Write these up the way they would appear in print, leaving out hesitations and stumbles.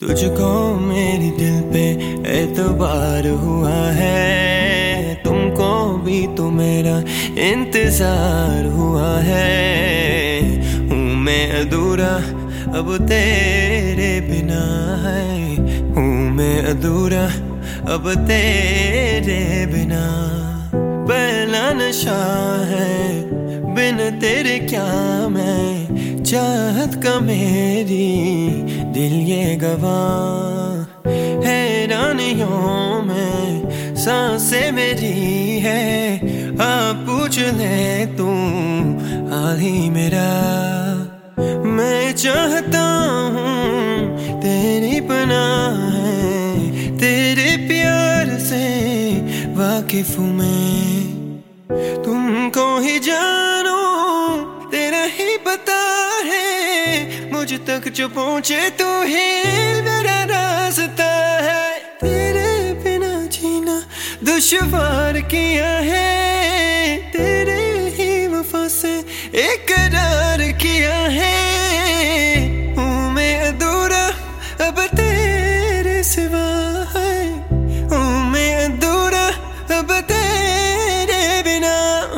तुझको मेरी दिल पे एतबार हुआ है, तुमको भी तो मेरा इंतजार हुआ है। हूँ मैं अधूरा अब तेरे बिना है, हूँ मैं अधूरा अब तेरे बिना। पहला नशा है बिन तेरे क्या मैं, चाहत का मेरी दिल ये गवाह। हैरानियों में सांसें मेरी है, आप पूछ ले तू हाल ही मेरा। मैं चाहता हूँ तेरी पनाह है, तेरे प्यार से वाकिफ हूँ मैं। तुमको ही जानू तेरा ही पता है, मुझ तक जो पहुँचे तू ही मेरा रास्ता है। तेरे बिना जीना दुश्वार किया है, तेरे ही वफा से इकरार किया है। हूँ मैं अधूरा अब तेरे सिवा है, हूँ मैं अधूरा अब तेरे बिना।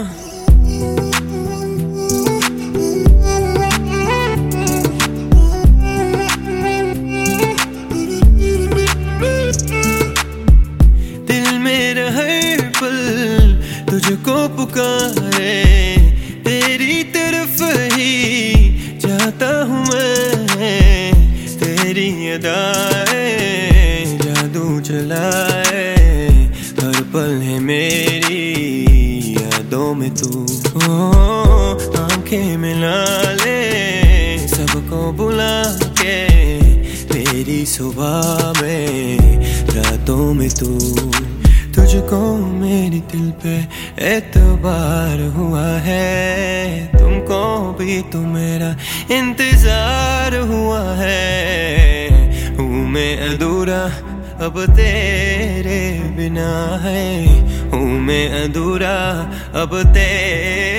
दिल मेरा हर पल तुझको पुकारे, तेरी तरफ ही जाता हूँ मैं। तेरी अदाएं जादू चलाए, हर पल है मेरी यादों में तू। आंखें मिला ले सबको बुला के, मेरी सुबह में रातों में तू। तुझको मेरी दिल पे एतबार हुआ है, तुमको भी तो मेरा इंतजार हुआ है। हूँ मैं अधूरा अब तेरे बिना है, हूँ मैं अधूरा अब तेरे